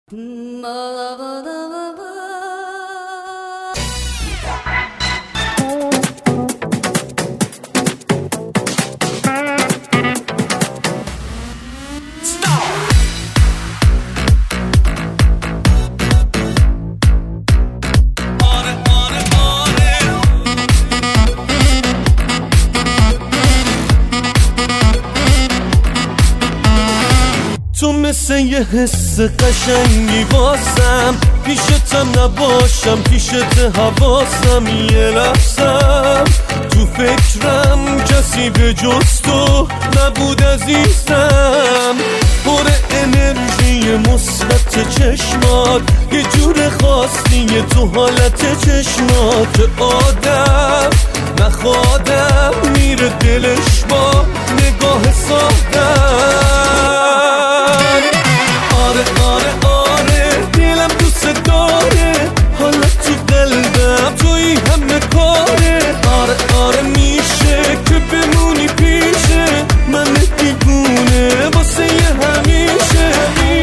تو مثل یه حس قشنگی واسم، پیشتم نباشم پیشت حواسم یه لحظم تو فکرم کسی به جز تو نبود عزیزم. پر انرژی مثبت چشمات، یه جور خاصیه تو حالت چشمات. آدم نخوادم میره دلش با نگاه سادم. آره دلم دوست داره، حالا تو قلبم توی همه کاره. آره میشه که بمونی پیشه من دیوونه واسه همیشه.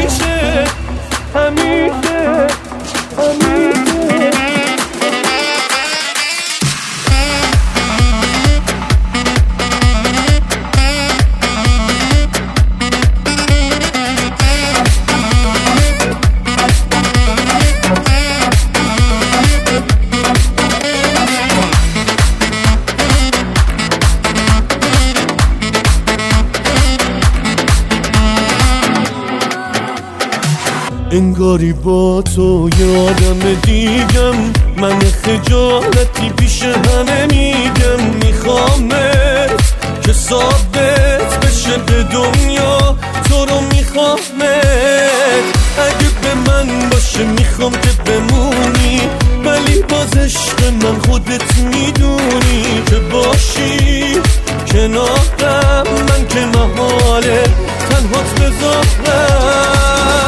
انگاری با تو یه آدم دیگم، من خجالتی پیش همه میگم. میخوامت که ثابت بشه به دنیا تو رو میخوامت. اگه به من باشه میخوام که بمونی، ولی باز عشق من خودت میدونی که باشی کنارم. من که محاله تنهات بذارم.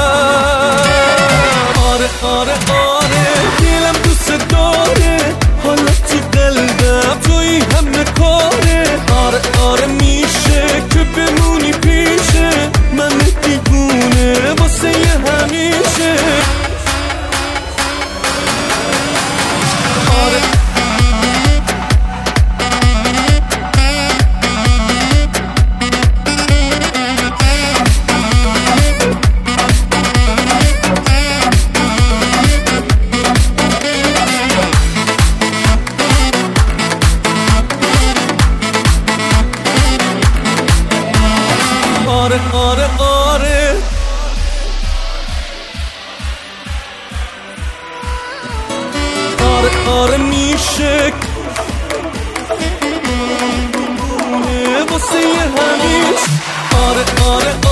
آره دلم دوست داره، حالا تو قلبم توی همه کاره. آره میشه که بمونی پیشه من دیوونه واسه همیشه. آره میشه واسه همیشه. آره